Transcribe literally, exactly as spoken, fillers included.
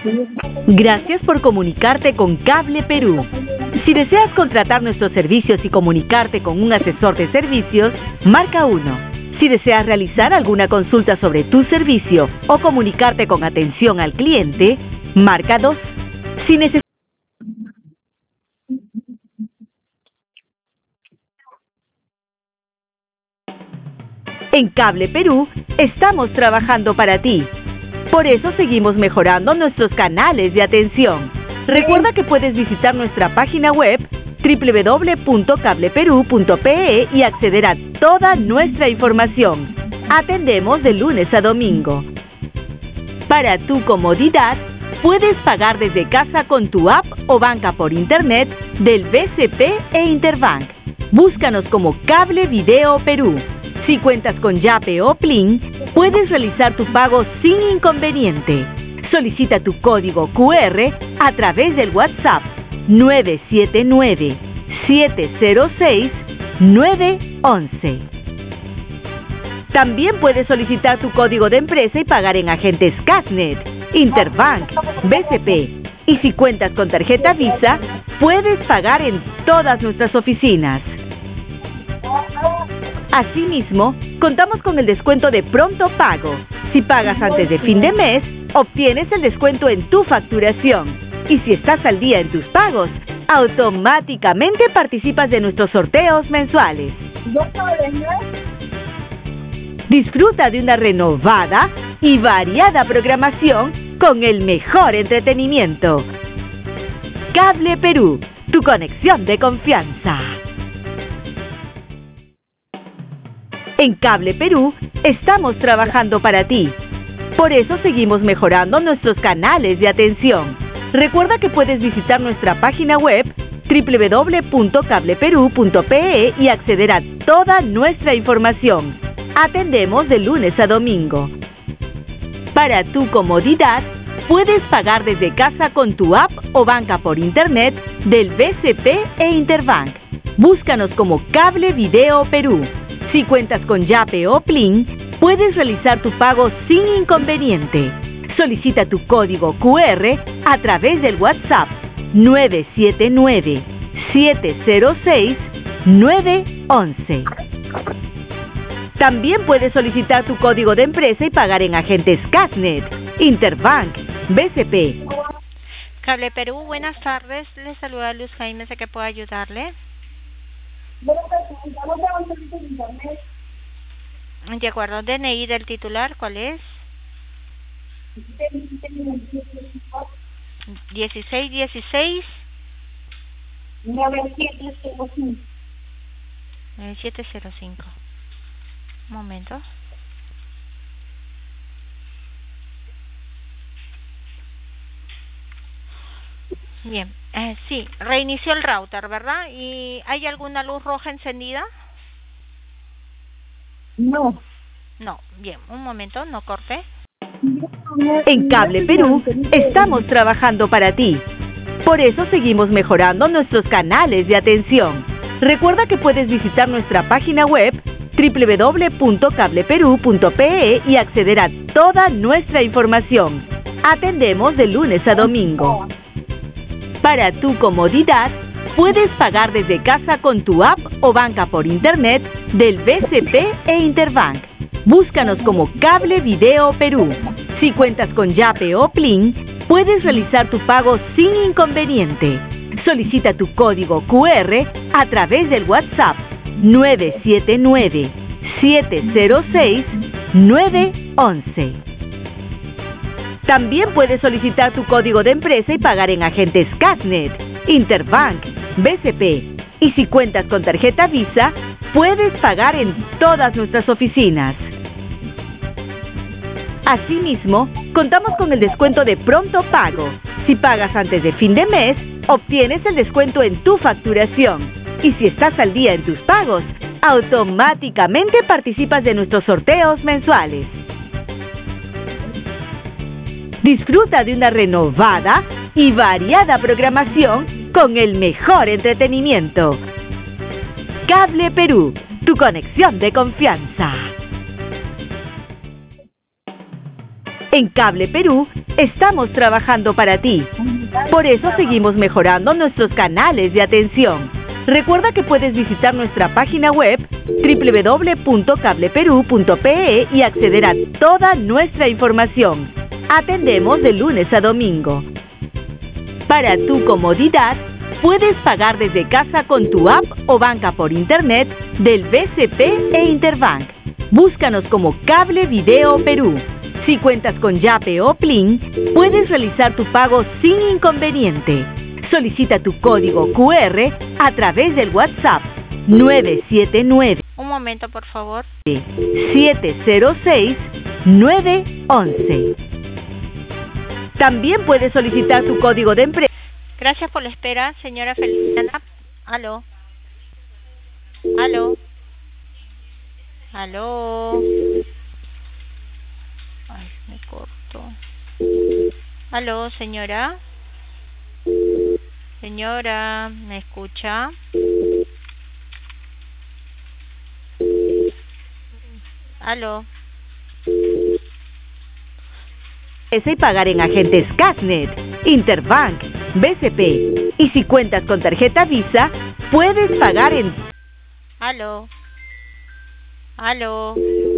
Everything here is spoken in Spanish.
Gracias por comunicarte con Cable Perú. Si deseas contratar nuestros servicios y comunicarte con un asesor de servicios, marca uno. Si deseas realizar alguna consulta sobre tu servicio o comunicarte con atención al cliente, marca dos. Si necesitas En Cable Perú, estamos trabajando para ti. Por eso seguimos mejorando nuestros canales de atención. Recuerda que puedes visitar nuestra página web doble u doble u doble u punto cable perú punto pe e y acceder a toda nuestra información. Atendemos de lunes a domingo. Para tu comodidad, puedes pagar desde casa con tu app o banca por internet del B C P e Interbank. Búscanos como Cable Video Perú. Si cuentas con Yape o Plin, puedes realizar tu pago sin inconveniente. Solicita tu código cu erre a través del WhatsApp nueve siete nueve, siete cero seis, nueve once. También puedes solicitar tu código de empresa y pagar en agentes Casnet, Interbank, B C P. Y si cuentas con tarjeta Visa, puedes pagar en todas nuestras oficinas. Asimismo, contamos con el descuento de pronto pago. Si pagas antes de fin de mes, obtienes el descuento en tu facturación. Y si estás al día en tus pagos, automáticamente participas de nuestros sorteos mensuales. Disfruta de una renovada y variada programación con el mejor entretenimiento. Cable Perú, tu conexión de confianza. En Cable Perú, estamos trabajando para ti. Por eso seguimos mejorando nuestros canales de atención. Recuerda que puedes visitar nuestra página web doble u doble u doble u punto cable perú punto pe e y acceder a toda nuestra información. Atendemos de lunes a domingo. Para tu comodidad, puedes pagar desde casa con tu app o banca por internet del B C P e Interbank. Búscanos como Cable Video Perú. Si cuentas con Yape o Plin, puedes realizar tu pago sin inconveniente. Solicita tu código cu erre a través del WhatsApp nueve siete nueve, siete cero seis, nueve once. También puedes solicitar tu código de empresa y pagar en agentes Casnet, Interbank, B C P. Cable Perú, buenas tardes. Les saluda Luz Jaime, ¿sé que puedo ayudarle? De acuerdo, D N I del titular, ¿cuál es? dieciséis dieciséis nueve siete cero cinco. nueve siete cero cinco. Un momento. Bien, eh, sí, reinició el router, ¿verdad? ¿Y hay alguna luz roja encendida? No. No, bien, un momento, no corte. En Cable Perú, estamos trabajando para ti. Por eso seguimos mejorando nuestros canales de atención. Recuerda que puedes visitar nuestra página web doble u doble u doble u punto cable perú punto pe e y acceder a toda nuestra información. Atendemos de lunes a domingo. Para tu comodidad, puedes pagar desde casa con tu app o banca por internet del B C P e Interbank. Búscanos como Cable Video Perú. Si cuentas con Yape o Plin, puedes realizar tu pago sin inconveniente. Solicita tu código cu erre a través del WhatsApp nueve siete nueve, siete cero seis, nueve once. También puedes solicitar tu código de empresa y pagar en agentes Casnet, Interbank, B C P. Y si cuentas con tarjeta Visa, puedes pagar en todas nuestras oficinas. Asimismo, contamos con el descuento de pronto pago. Si pagas antes de fin de mes, obtienes el descuento en tu facturación. Y si estás al día en tus pagos, automáticamente participas de nuestros sorteos mensuales. Disfruta de una renovada y variada programación con el mejor entretenimiento. Cable Perú, tu conexión de confianza. En Cable Perú estamos trabajando para ti. Por eso seguimos mejorando nuestros canales de atención. Recuerda que puedes visitar nuestra página web doble u doble u doble u punto cable perú punto pe e y acceder a toda nuestra información. Atendemos de lunes a domingo. Para tu comodidad, puedes pagar desde casa con tu app o banca por internet del B C P e Interbank. Búscanos como Cable Video Perú. Si cuentas con Yape o Plin, puedes realizar tu pago sin inconveniente. Solicita tu código cu erre a través del WhatsApp nueve siete nueve. Un momento, por favor. siete cero seis nueve once. También puedes solicitar tu código de empresa. Gracias por la espera, señora Feliciana. Aló. Aló. Aló. Ay, me corto. Aló, señora. Señora, ¿me escucha? Aló. Y pagar en agentes Casnet, Interbank, B C P. Y si cuentas con tarjeta Visa, puedes pagar en... Aló. Aló.